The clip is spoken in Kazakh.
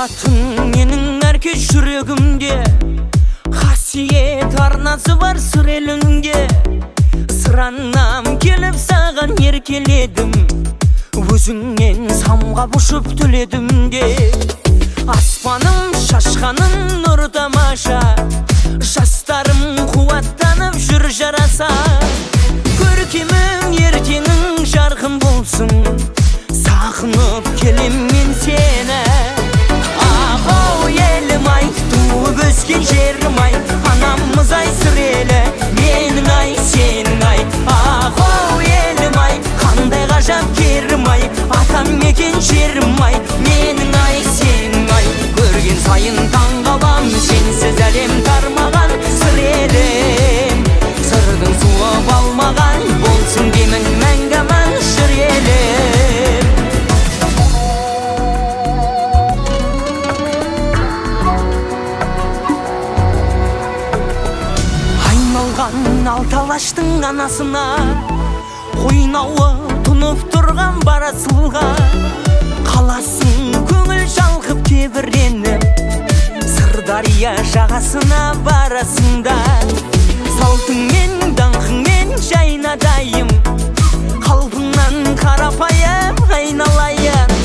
Атын менің әркез жүрегімде, қасиет арнасы бар сыр еліңде. Sıраннам келіп саған еркеледім, өзіңнен самғап ұшып түледім де. Аспаным шашқаның нұр тамаша, жастарым қуаттанып жүр жараса. Көркемім ертеңің жарқын болсын, сағынып келем мен сені. Ағау елім ай, туып өскен жерім ай, анамыз ай сірелі, менің ай сенің ай. Ағау елім ай, қандай ғажап керім ай, атам мекен жерім ай, менің ай сенің ай. Көрген сайын таң қалам, сенсіз әлем тармаған сыр елім. Сырдың суып алмаған болсын деймін мәңгі аман жыр елім. Айналған алталаштың анасына, қойнауы тұнып тұрған бар асылға. Қаласың көңіл жалқып тебіреніп, Сырдария жағасына барасыңда. Салтыңмен даңқыңмен жайнадайым, қалпыңнан қарапайым айналайын.